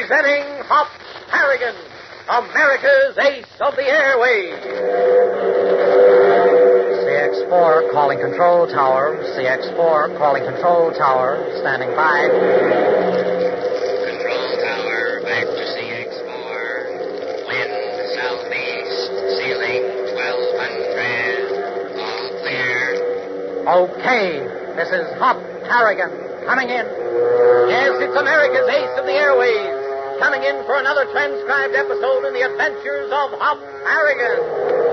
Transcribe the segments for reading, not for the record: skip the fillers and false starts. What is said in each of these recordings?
Presenting Hop Harrigan, America's Ace of the Airways. CX-4 calling control tower. CX-4 calling control tower. Standing by. Control tower, back to CX-4. Wind southeast, ceiling 1200. All clear. Okay, this is Hop Harrigan coming in. Yes, it's America's Ace of the Airways, coming in for another transcribed episode in the adventures of Hop Harrigan.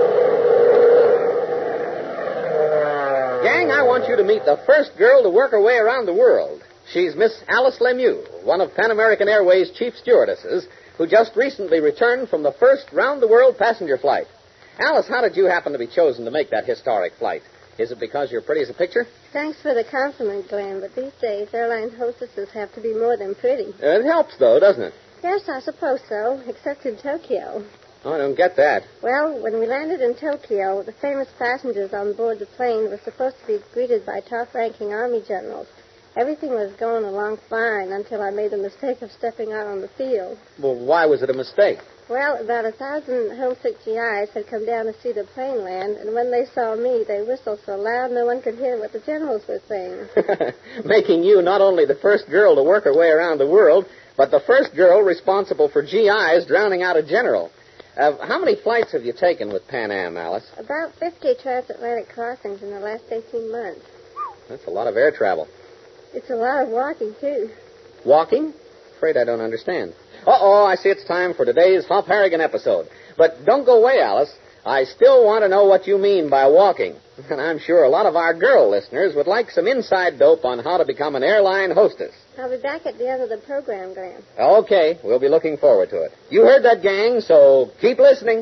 Gang, I want you to meet the first girl to work her way around the world. She's Miss Alice Lemieux, one of Pan American Airways' chief stewardesses, who just recently returned from the first round-the-world passenger flight. Alice, how did you happen to be chosen to make that historic flight? Is it because you're pretty as a picture? Thanks for the compliment, Glenn, but these days airline hostesses have to be more than pretty. It helps, though, doesn't it? Yes, I suppose so, except in Tokyo. Oh, I don't get that. Well, when we landed in Tokyo, the famous passengers on board the plane were supposed to be greeted by top-ranking Army generals. Everything was going along fine until I made the mistake of stepping out on the field. Well, why was it a mistake? Well, about 1,000 homesick GIs had come down to see the plane land, and when they saw me, they whistled so loud no one could hear what the generals were saying. Making you not only the first girl to work her way around the world, but the first girl responsible for GIs drowning out a general. How many flights have you taken with Pan Am, Alice? About 50 transatlantic crossings in the last 18 months. That's a lot of air travel. It's a lot of walking, too. Walking? Afraid I don't understand. Uh-oh, I see it's time for today's Hop Harrigan episode. But don't go away, Alice. I still want to know what you mean by walking. And I'm sure a lot of our girl listeners would like some inside dope on how to become an airline hostess. I'll be back at the end of the program, Graham. Okay, we'll be looking forward to it. You heard that, gang, so keep listening.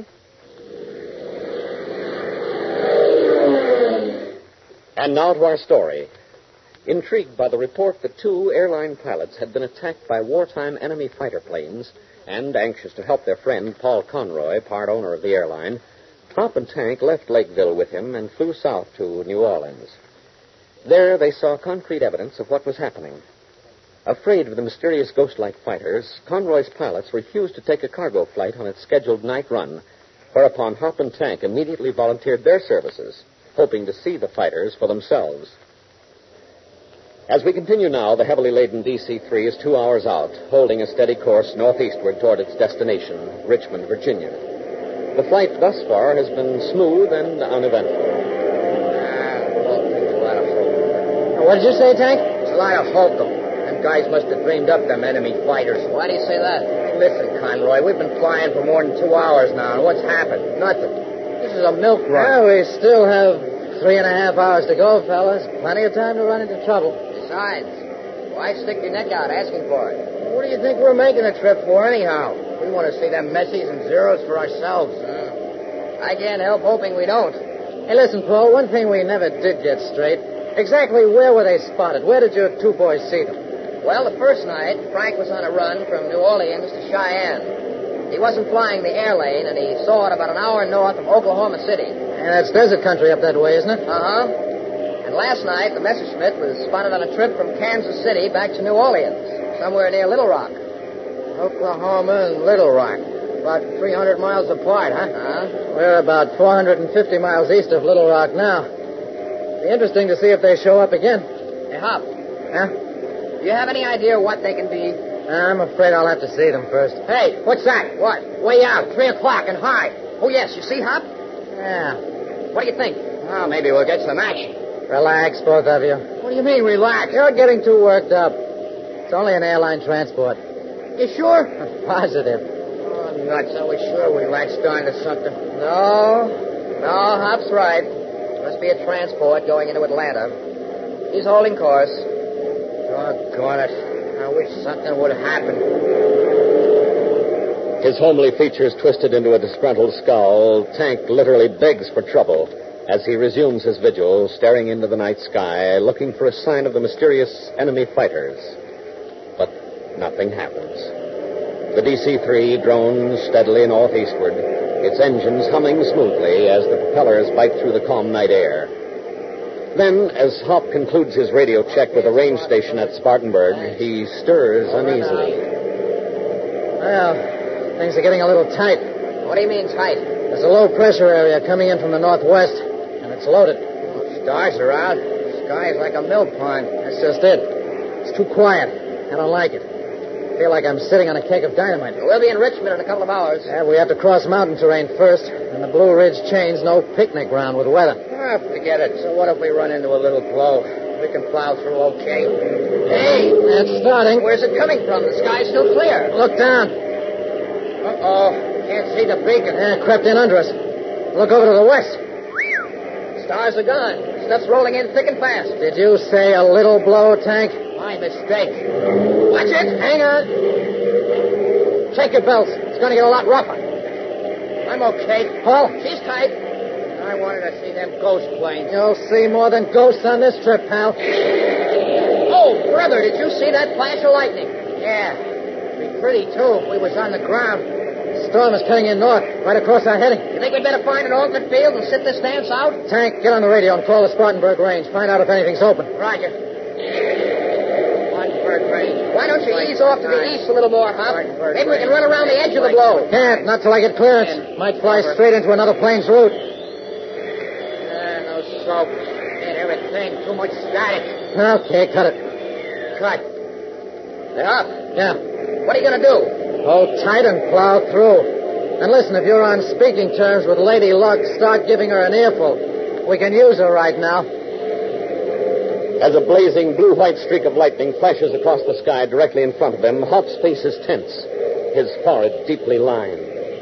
And now to our story. Intrigued by the report that 2 airline pilots had been attacked by wartime enemy fighter planes, and anxious to help their friend, Paul Conroy, part owner of the airline, Hop and Tank left Lakeville with him and flew south to New Orleans. There they saw concrete evidence of what was happening. Afraid of the mysterious ghost-like fighters, Conroy's pilots refused to take a cargo flight on its scheduled night run, whereupon Hop and Tank immediately volunteered their services, hoping to see the fighters for themselves. As we continue now, the heavily laden DC-3 is 2 hours out, holding a steady course northeastward toward its destination, Richmond, Virginia. The flight thus far has been smooth and uneventful. What did you say, Tank? There's a lot of hokum. Them guys must have dreamed up them enemy fighters. Why do you say that? Listen, Conroy, we've been flying for more than 2 hours now, and what's happened? Nothing. This is a milk run. Well, we still have 3.5 hours to go, fellas. Plenty of time to run into trouble. Besides, why stick your neck out asking for it? What do you think we're making the trip for, anyhow? We want to see them messies and zeros for ourselves. I can't help hoping we don't. Hey, listen, Paul, one thing we never did get straight. Exactly where were they spotted? Where did your 2 boys see them? Well, the first night, Frank was on a run from New Orleans to Cheyenne. He wasn't flying the air lane, and he saw it about an hour north of Oklahoma City. And that's desert country up that way, isn't it? Uh-huh. And last night, the Messerschmitt was spotted on a trip from Kansas City back to New Orleans, somewhere near Little Rock. Oklahoma and Little Rock. About 300 miles apart, huh? We're about 450 miles east of Little Rock now. Be interesting to see if they show up again. Hey, Hop. Huh? Do you have any idea what they can be? I'm afraid I'll have to see them first. Hey, what's that? What? Way out, 3 o'clock and high. Oh, yes, you see, Hop? Yeah. What do you think? Oh, maybe we'll get some action. Relax, both of you. What do you mean, relax? You're getting too worked up. It's only an airline transport. You sure? Positive. Oh, nuts. I was sure we latched on to something. No, Hop's right. Must be a transport going into Atlanta. He's holding course. Doggone it. I wish something would happen. His homely features twisted into a disgruntled scowl, Tank literally begs for trouble as he resumes his vigil, staring into the night sky, looking for a sign of the mysterious enemy fighters. But nothing happens. The DC-3 drones steadily northeastward, its engines humming smoothly as the propellers bite through the calm night air. Then, as Hop concludes his radio check with a range station at Spartanburg, he stirs uneasily. Well, things are getting a little tight. What do you mean tight? There's a low-pressure area coming in from the northwest, and it's loaded. Stars are out. Sky is like a mill pond. That's just it. It's too quiet. I don't like it. I feel like I'm sitting on a cake of dynamite. We'll be in Richmond in a couple of hours. Yeah, we have to cross mountain terrain first, and the Blue Ridge chain's no picnic ground with weather. Ah, forget it. So what if we run into a little blow? We can plow through okay. Hey! It's starting. Where's it coming from? The sky's still clear. Look down. Uh-oh. Can't see the beacon. Yeah, crept in under us. Look over to the west. Stars are gone. Stuff's rolling in thick and fast. Did you say a little blow, Tank? My mistake. Watch it. Hang on. Check your belts. It's going to get a lot rougher. I'm okay. Paul? She's tight. I wanted to see them ghost planes. You'll see more than ghosts on this trip, pal. Oh, brother, did you see that flash of lightning? Yeah. It'd be pretty, too, if we was on the ground. The storm is cutting in north, right across our heading. You think we'd better find an alternate field and sit this dance out? Tank, get on the radio and call the Spartanburg Range. Find out if anything's open. Roger. Spartanburg Range. Why don't you ease off to the east a little more, Hop? Maybe we can run around the edge of the blow. Can't, not till I get clearance. Might fly straight into another plane's route. No soap. Can't hear a thing. Too much static. Okay, cut it. Cut. They're up. Yeah. What are you going to do? Hold tight and plow through. And listen, if you're on speaking terms with Lady Luck, start giving her an earful. We can use her right now. As a blazing blue-white streak of lightning flashes across the sky directly in front of them, Hop's face is tense, his forehead deeply lined.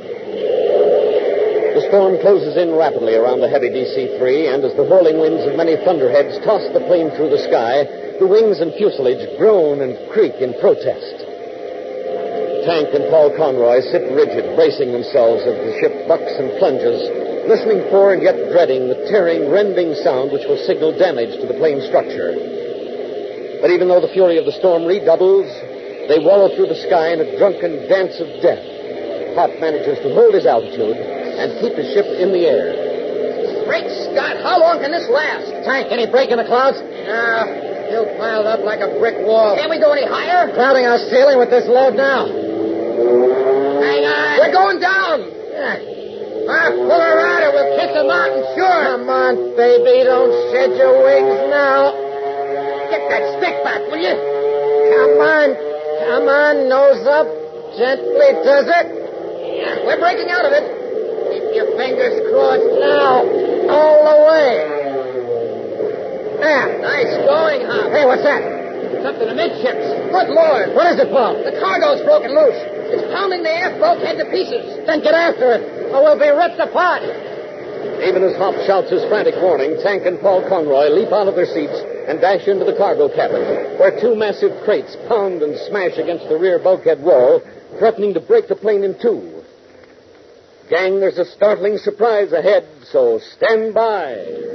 The storm closes in rapidly around the heavy DC-3, and as the whirling winds of many thunderheads toss the plane through the sky, the wings and fuselage groan and creak in protest. Tank and Paul Conroy sit rigid, bracing themselves as the ship bucks and plunges, listening for and yet dreading the tearing, rending sound which will signal damage to the plane's structure. But even though the fury of the storm redoubles, they wallow through the sky in a drunken dance of death. Hop manages to hold his altitude and keep his ship in the air. Great Scott, how long can this last? Tank, any break in the clouds? No, still piled up like a brick wall. Can't we go any higher? Crowding our ceiling with this load now. Hang on. We're going down. Pull her out or we'll kick the mountain, sure. Come on, baby, don't shed your wings now. Get that stick back, will you? Come on, nose up. Gently does it. Yeah, we're breaking out of it. Keep your fingers crossed. Now, all the way. There. Nice going, Hop. Hey, what's that? Something amidships. Good Lord. What is it, Paul? The cargo's broken loose. It's pounding the aft bulkhead to pieces. Then get after it, or we'll be ripped apart. Even as Hop shouts his frantic warning, Tank and Paul Conroy leap out of their seats and dash into the cargo cabin, where two massive crates pound and smash against the rear bulkhead wall, threatening to break the plane in two. Gang, there's a startling surprise ahead, so stand by.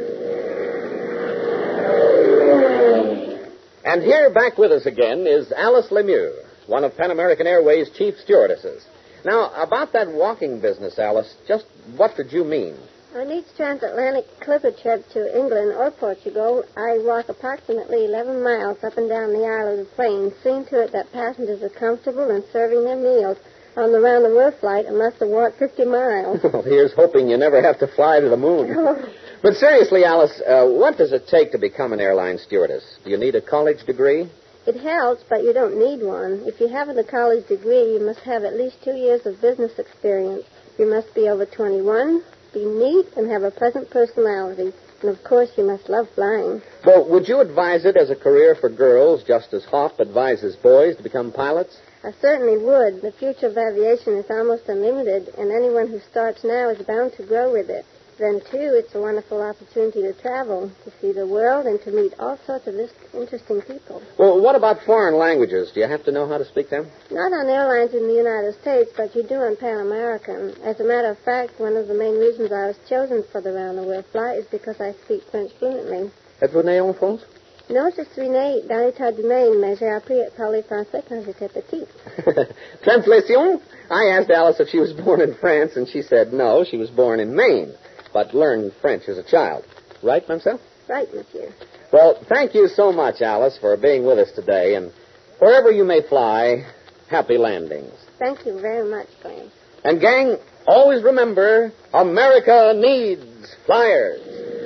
And here, back with us again, is Alice Lemieux, one of Pan American Airways' chief stewardesses. Now, about that walking business, Alice, just what did you mean? On each transatlantic clipper trip to England or Portugal, I walk approximately 11 miles up and down the aisle of the plane, seeing to it that passengers are comfortable in serving their meals. On the round-the-world flight, I must have walked 50 miles. Well, here's hoping you never have to fly to the moon. But seriously, Alice, what does it take to become an airline stewardess? Do you need a college degree? It helps, but you don't need one. If you haven't a college degree, you must have at least 2 years of business experience. You must be over 21, be neat, and have a pleasant personality. And, of course, you must love flying. Well, would you advise it as a career for girls, just as Hop advises boys to become pilots? I certainly would. The future of aviation is almost unlimited, and anyone who starts now is bound to grow with it. Then, too, it's a wonderful opportunity to travel, to see the world, and to meet all sorts of interesting people. Well, what about foreign languages? Do you have to know how to speak them? Not on airlines in the United States, but you do on Pan American. As a matter of fact, one of the main reasons I was chosen for the round-the-world flight is because I speak French fluently. Êtes-vous né en France? Non, je suis née dans l'État du Maine, mais j'ai appris à parler français quand j'étais petite. Translation? I asked Alice if she was born in France, and she said no, she was born in Maine, but learned French as a child. Right, Mademoiselle? Right, monsieur. Well, thank you so much, Alice, for being with us today, and wherever you may fly, happy landings. Thank you very much, Blaine. And, gang, always remember, America needs flyers.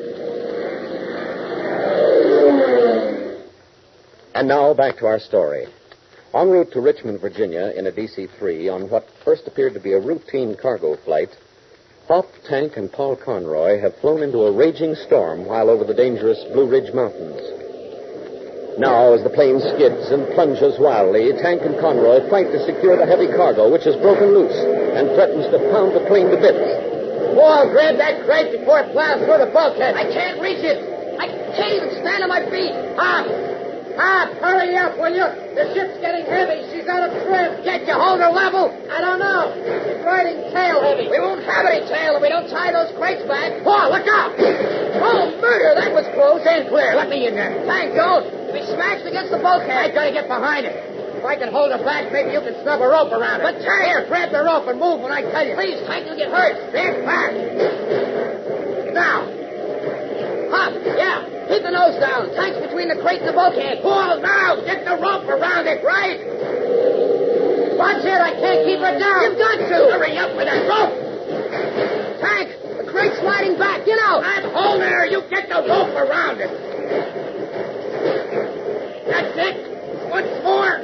And now, back to our story. En route to Richmond, Virginia, in a DC-3, on what first appeared to be a routine cargo flight, Hop, Tank, and Paul Conroy have flown into a raging storm while over the dangerous Blue Ridge Mountains. Now, as the plane skids and plunges wildly, Tank and Conroy fight to secure the heavy cargo, which has broken loose and threatens to pound the plane to bits. Paul, grab that crate before it plows through the bulkhead. I can't reach it. I can't even stand on my feet. Hop, hurry up, will you? The ship's getting heavy. She's out of trim. Can't you hold her level? I don't know. She's riding tail heavy. We won't have any tail if we don't tie those crates back. Paul, look out! Oh, murder, that was close. Stand clear. Let me in there. Tank, don't. If he smashed against the bulkhead, I gotta get behind it. If I can hold her back, maybe you can snub a rope around it. But here, grab the rope and move when I tell you. Please, Tank, you'll get hurt. Stand back. Now. Hop, yeah. Keep the nose down. Tank's between the crate and the bulkhead. Paul, now. Get the rope around it, right? Watch it. I can't keep her down. You've got to. Hurry up with that rope. Tank, the crate's sliding back. Get out. Hold there. You get the rope around it. That's it. Once more.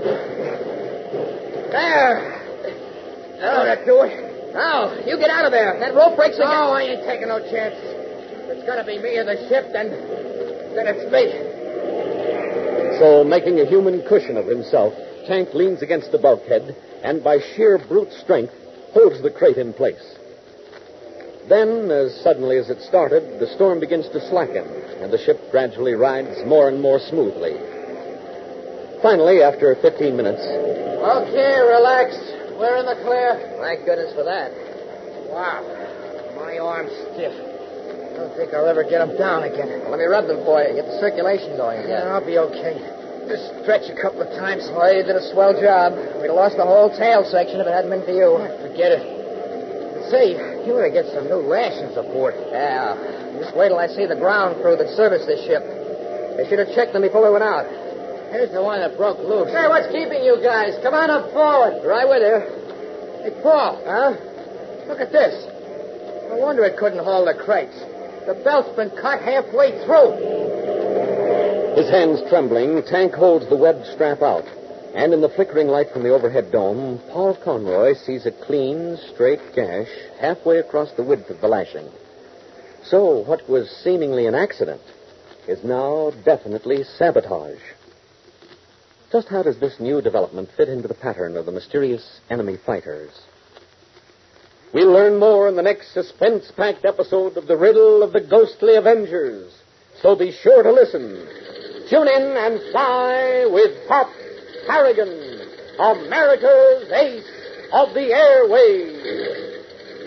There. That'll do it. Now, you get out of there. That rope breaks again. No, I ain't taking no chances. If it's going to be me or the ship, then it's me. So, making a human cushion of himself, Tank leans against the bulkhead and, by sheer brute strength, holds the crate in place. Then, as suddenly as it started, the storm begins to slacken, and the ship gradually rides more and more smoothly. Finally, after 15 minutes... Okay, relax. We're in the clear. Thank goodness for that. Wow. My arm's stiff. I don't think I'll ever get them down again. Well, let me rub them for you. Get the circulation going again. Yeah, I'll be okay. Just stretch a couple of times. Well, you did a swell job. We'd have lost the whole tail section if it hadn't been for you. Forget it. Say, you ought to get some new rations aboard. Yeah. Just wait till I see the ground crew that serviced this ship. They should have checked them before we went out. Here's the one that broke loose. Hey, what's keeping you guys? Come on up forward. Right with you. Hey, Paul. Huh? Look at this. No wonder it couldn't hold the crates. The belt's been cut halfway through. His hands trembling, Tank holds the webbed strap out. And in the flickering light from the overhead dome, Paul Conroy sees a clean, straight gash halfway across the width of the lashing. So what was seemingly an accident is now definitely sabotage. Just how does this new development fit into the pattern of the mysterious enemy fighters? We'll learn more in the next suspense-packed episode of The Riddle of the Ghostly Avengers. So be sure to listen. Tune in and fly with Hop Harrigan, America's ace of the airways.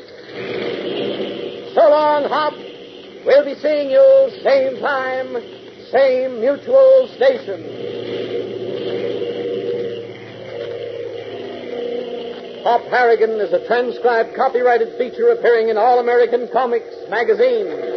So long, Hop. We'll be seeing you same time, same mutual station. Hop Harrigan is a transcribed, copyrighted feature appearing in All American Comics magazine.